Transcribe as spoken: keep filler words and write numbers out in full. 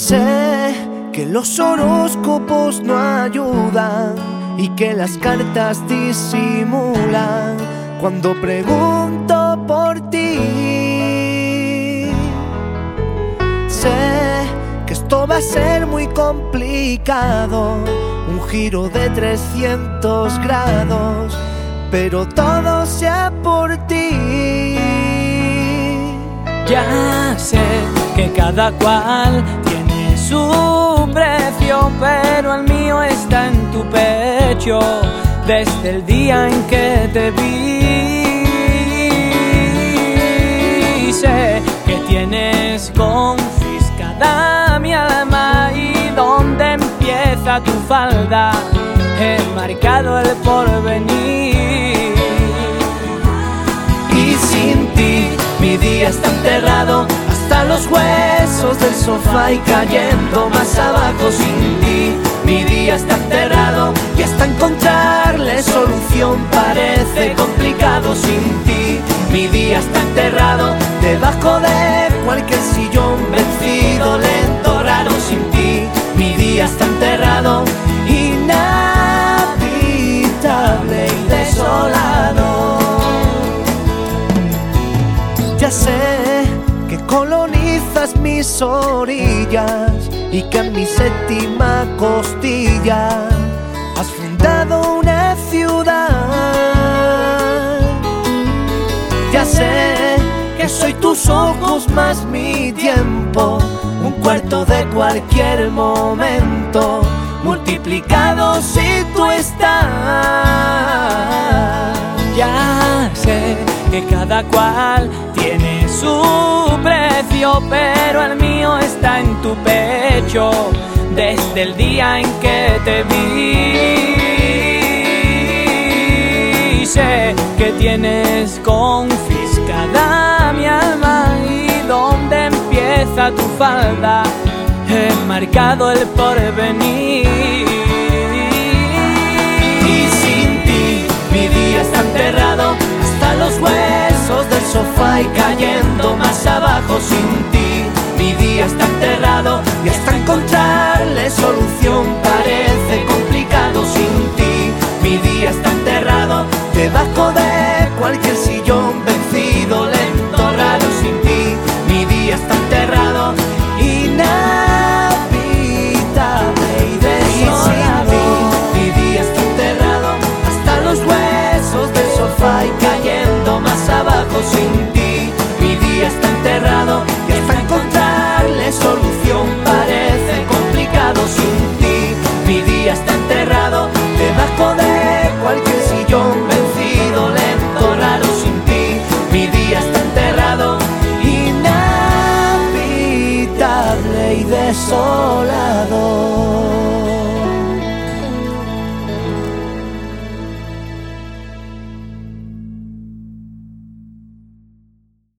Sé que los horóscopos no ayudan y que las cartas disimulan cuando pregunto por ti. Sé que esto va a ser muy complicado, un giro de trescientos grados, pero todo sea por ti. Ya sé que cada cual tiene su precio, pero el mío está en tu pecho desde el día en que te vi. Sé que tienes confiscada mi alma y donde empieza tu falda he marcado el porvenir. Y sin ti mi día está enterrado hasta los huesos del sofá y cayendo más abajo. Sin ti mi día está enterrado y hasta encontrarle solución parece complicado. Sin ti mi día está enterrado debajo de cualquier sillón vencido, lento, raro. Sin ti mi día está enterrado, inhabitable y desolado. Ya sé que colonizas mis orillas y que en mi séptima costilla has fundado una ciudad. Ya sé que soy tus ojos más mi tiempo, un cuarto de cualquier momento, multiplicado si tú estás. Ya sé que cada cual tiene su precio, pero el mío está en tu pecho desde el día en que te vi. Sé que tienes confiscada mi alma y donde empieza tu falda he marcado el porvenir. Y sin ti mi día está enterrado hasta los huesos del sofá y cayendo más abajo. Sin ti mi día está enterrado y hasta encontrarle solución parece complicado. Sin ti mi día está enterrado debajo de cualquier sillón vencido, lento, raro. Sin ti mi día está enterrado, inhabitable y desolado. Mi día está enterrado hasta los huesos del sofá y cayendo más abajo. Sin ti mi día está enterrado y hasta encontrarle solución parece complicado. Sin ti mi día está enterrado debajo de cualquier sillón vencido, lento, raro. Sin ti mi día está enterrado, inhabitable y desolado.